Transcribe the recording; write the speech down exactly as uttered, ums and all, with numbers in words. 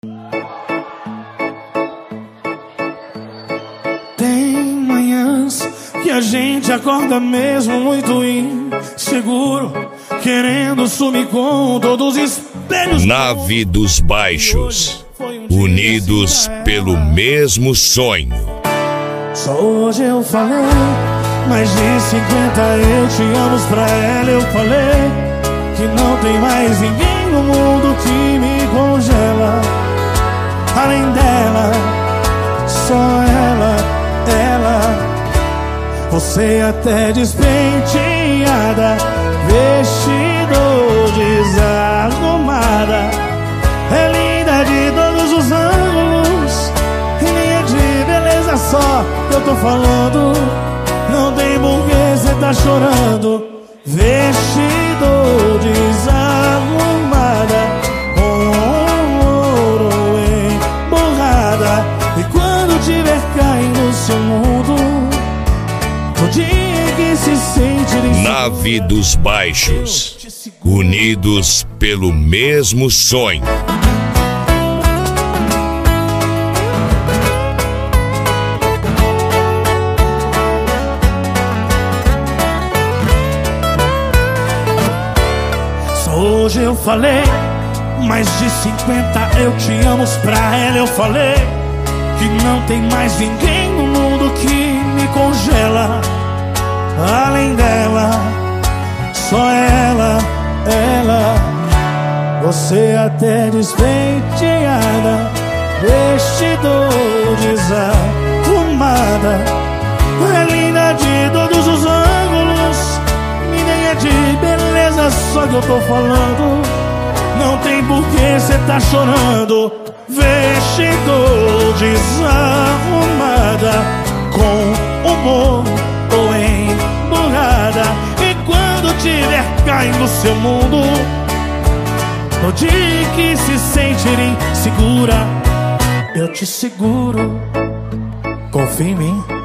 Tem manhãs que a gente acorda mesmo muito inseguro, querendo sumir com todos os espelhos. Nave dos Baixos, unidos pelo mesmo sonho. Só hoje eu falei, mais de cinquenta eu te amo pra ela. Eu falei que não tem mais ninguém no mundo que me congela. Além dela, só ela, ela. Você até despenteada, vestido desarrumada, é linda de todos os ângulos, e nem é de beleza só que eu tô falando. Não tem porquê cê tá chorando. Vestido desarrumada, com ouro emborrada, e quando tiver caindo no seu mundo, no dia que se sente Nave dos Baixos, unidos pelo mesmo sonho. Hoje eu falei, mais de cinquenta eu te amo pra ela. Eu falei que não tem mais ninguém no mundo que me congela. Além dela, só ela, ela. Você até despenteada, vestido desarrumada, é linda de todos os ângulos, e nem é de beleza só que eu tô falando. Não tem porquê cê tá chorando. Vestido desarrumada, com humor ou emburrada, e quando tiver caindo no seu mundo, no dia que se sentir insegura, eu te seguro. Confia em mim.